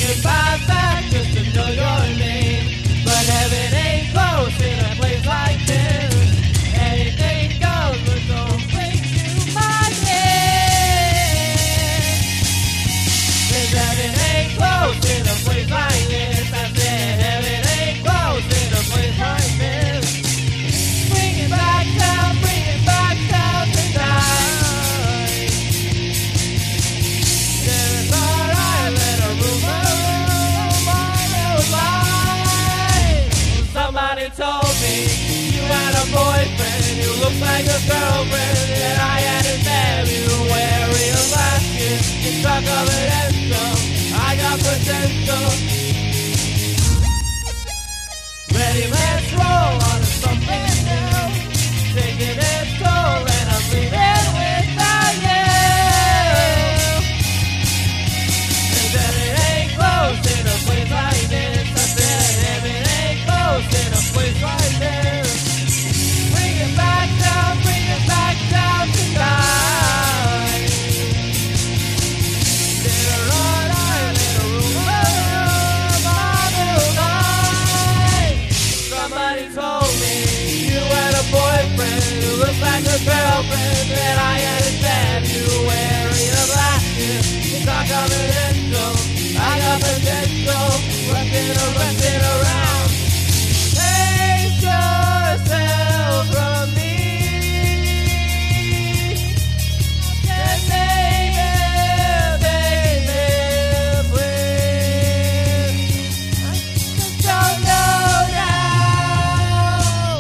swinging back just to know your name. But heaven ain't close in a place like this. Anything goes, but don't bring to my head. 'Cause heaven ain't close in a place like this. I said heaven ain't close in a place like this. Bring it back down tonight. There's a island, a rumor on the line. Somebody told me you had a boyfriend who looks like a girlfriend, and I had in February of last year. It's not confidential, I got potential. Ready, let's roll on to something new. Taking its toll and I'm leaving without you. And then it ain't close in a place like this. I said heaven ain't close in a place like this. Bring it back down tonight. There on island, a rumor on the line. Somebody told me you had a boyfriend who looks like a girlfriend that I had in February of last year. It's not confidential, I got potential. Running around. Save yourself from me. Just baby, please. I just don't know now.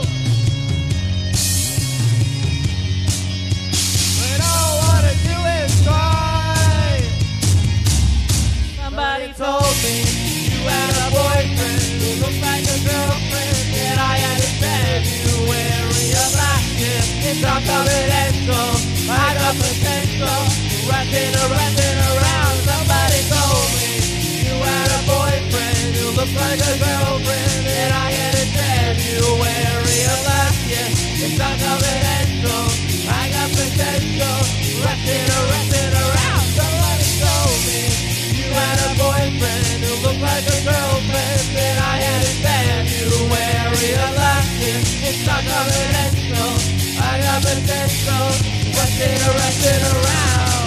But all I wanna do is try. Somebody told me you had a boyfriend who looks like a girlfriend that I had in February of last year. It's not confidential, I got potential. Running around. Somebody told me you had a boyfriend who looks like a girlfriend that I had in February of last year. It's not confidential, I got potential. Running around. Somebody told me you had a boyfriend who looked like a girlfriend that I had in February of last year. It's not confidential, I got potential. Rushing around.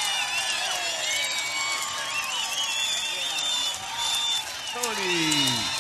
Tony.